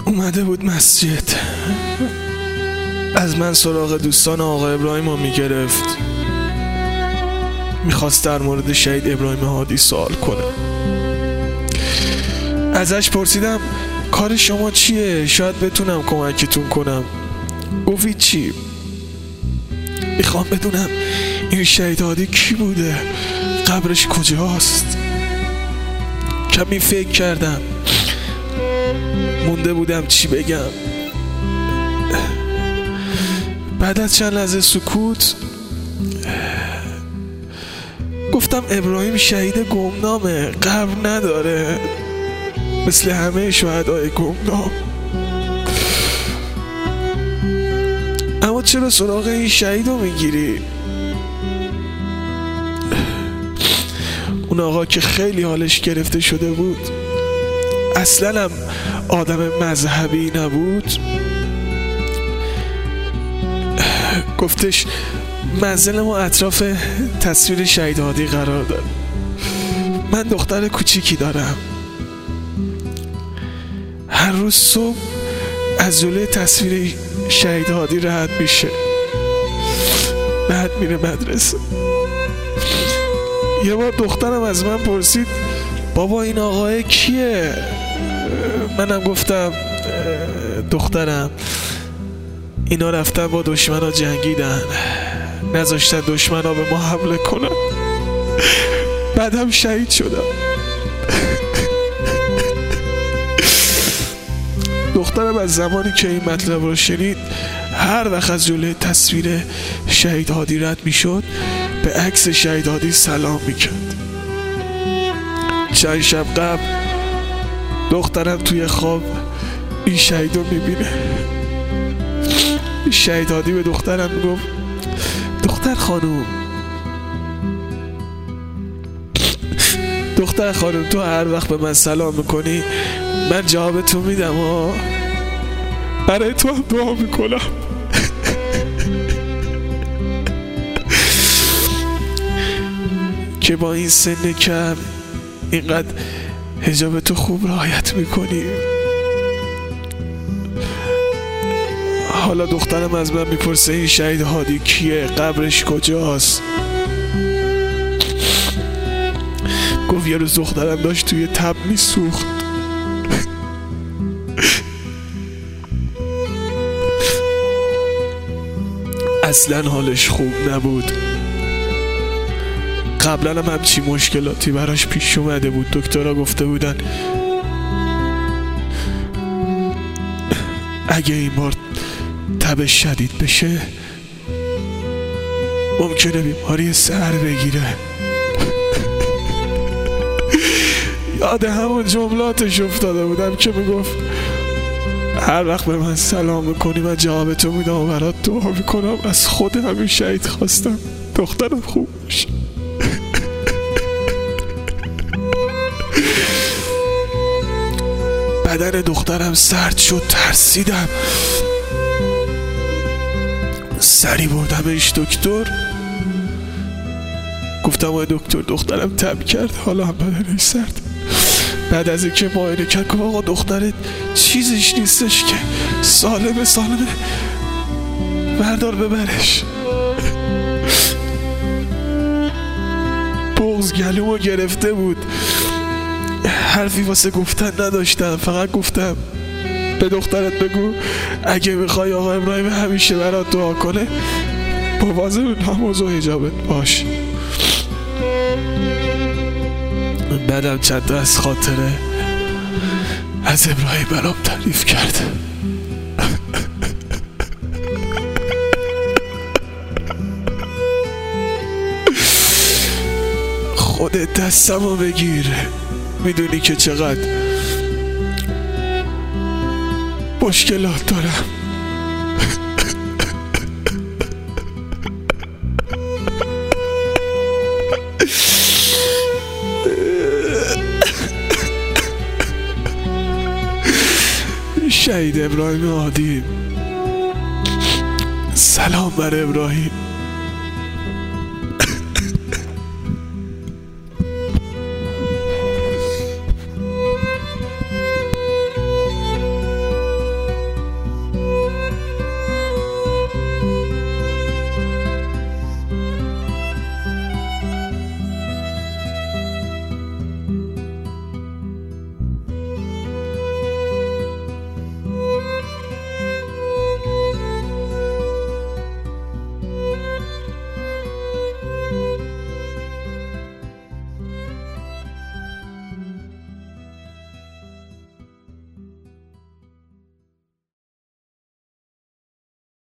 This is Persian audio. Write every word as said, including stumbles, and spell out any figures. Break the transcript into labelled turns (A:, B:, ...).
A: اومده بود مسجد، از من سراغ دوستان آقا ابراهیم رو میگرفت، میخواست در مورد شهید ابراهیم هادی سوال کنه. ازش پرسیدم کار شما چیه؟ شاید بتونم کمکتون کنم. گفت چی؟ میخوام بدونم این شهید هادی کی بوده، قبرش کجاست. کمی فکر کردم، مونده بودم چی بگم. بعد از چند لحظه سکوت گفتم ابراهیم شهید گمنامه، قبر نداره مثل همه شهدای گمنام. اما چرا سراغ این شهید رو میگیری؟ اون آقا که خیلی حالش گرفته شده بود، اصلا هم آدم مذهبی نبود، گفتش منزل ما اطراف تصویر شهید هادی قرار داره. من دختر کوچیکی دارم، هر روز صبح از جلوی تصویر شهید هادی رد میشه، بعد میره مدرسه. یه بار دخترم از من پرسید بابا این آقای کیه؟ منم گفتم دخترم اینا رفتن با دشمن ها جنگیدن، نذاشتن دشمن ها به ما حمله کنن، بعدم شهید شدم. دخترم از زمانی که این مطلب رو شنید، هر وقت از جلوی تصویر شهید هادی رد می شد به عکس شهید هادی سلام می کرد. چند شب قبل دخترم توی خواب این شهید رو می بینه. شهید هادی به دخترم می گفت دختر خانوم دختر خانوم تو هر وقت به من سلام میکنی من جواب تو میدم ها، برای تو هم دعا میکنم. که با این سن کم اینقدر حجاب تو خوب رعایت میکنی. حالا دخترم از من میپرسه این شهید هادی کیه، قبرش کجاست. گفت یه روز دخترم داشت توی تب میسوخت، اصلا حالش خوب نبود. قبلا هم همچی مشکلاتی براش پیش اومده بود. دکترها گفته بودن اگه این بار تبش شدید بشه ممکنه بیماری سر بگیره. یاد همون جملاتش افتاده بودم که میگفت هر وقت به من سلام میکنی من جواب تو میدم و برات دعا میکنم. از خود همین شهید خواستم دخترم خوب بشه. بدن دخترم سرد شد، ترسیدم، سری بردمش دکتر. گفتم آقای دکتر دخترم تب کرد، حالا هم بدنش سرد. بعد از اینکه معاینه کرد گفت آقا دخترت چیزیش نیستش که سالمه سالمه بردار ببرش. بغض گلومو گرفته بود، حرفی واسه گفتن نداشتم، فقط گفتم به دخترت بگو اگه میخوای آقا ابراهیم همیشه برات دعا کنه مواظب نماز و حجابت باش. بعدم چند تا از خاطره از ابراهیم برام تعریف کرد. خودت دستمو بگیر، میدونی که چقدر مشکلات دارم. شهید ابراهیم هادی، سلام بر ابراهیم.